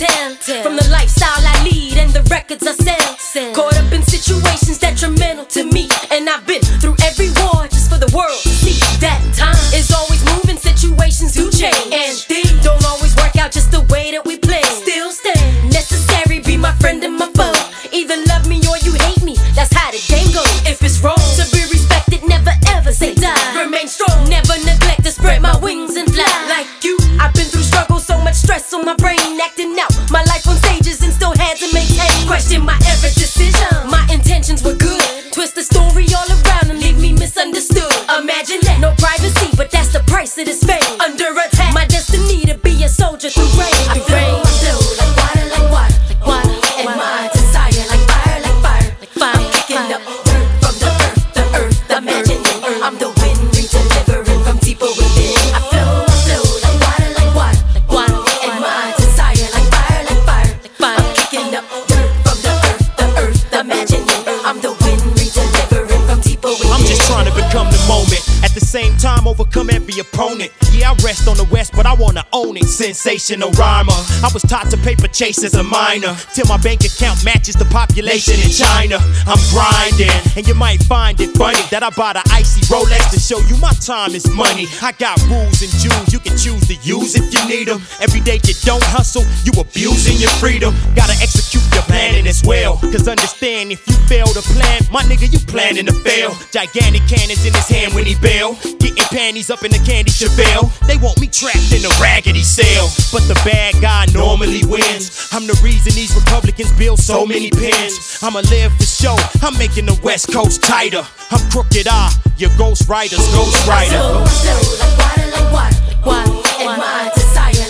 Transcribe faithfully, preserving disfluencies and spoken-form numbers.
tell, from the lifestyle I lead and the records I sell. Caught up in situations detrimental to me, and I've been through every war just for the world to see. That time is always moving, situations do change, and things don't always work out just the way that we play. Still stand necessary, be my friend and my foe. Either love me or you hate me, that's how the game goes. If it's wrong to be respected, never ever say die. Remain strong, never neglect to spread my wings and fly. Like you, I've been through struggle, so much stress on my brain, acting out my life on stages and still had to maintain. Question my every decision, my intentions were good. Twist the story all around and leave me misunderstood. Imagine that, no privacy, but that's the price of this fame. Under attack, my destiny to be a soldier through rain. I flow, I flow like water, like water, like water, and my desire like fire, like fire, like fire. I'm picking up dirt from the earth, the earth, imagining I'm the wind, re-delivering from deeper within. I flow, I flow like water, like water, like water, and my desire like fire, like fire, like fire. I'm picking up dirt from the earth, the earth, imagining I'm the wind, re-delivering from deeper within. I'm just trying to become the moment. At the same time, overcome every opponent. Yeah, I rest on the west, but I wanna own it. Sensational rhymer. I was taught to paper chase as a minor, till my bank account matches the population in China. I'm grinding, and you might find it funny that I bought an icy Rolex to show you my time is money. I got rules and jewels you can choose to use if you need them. Every day you don't hustle, you abusing your freedom. Gotta execute your planning as well, cause understand if you fail to plan, my nigga, you planning to fail. Gigantic cannons in his hand when he bail, getting panties up in the candy Chevelle. They want me trapped in a raggedy cell, but the bad guy normally wins. I'm the reason these Republicans build so many pins. I'ma live for show, I'm making the West Coast tighter. I'm Crooked Eye, your ghost writer's ghost writer. I flow, I flow like water, like water, like water, and my desire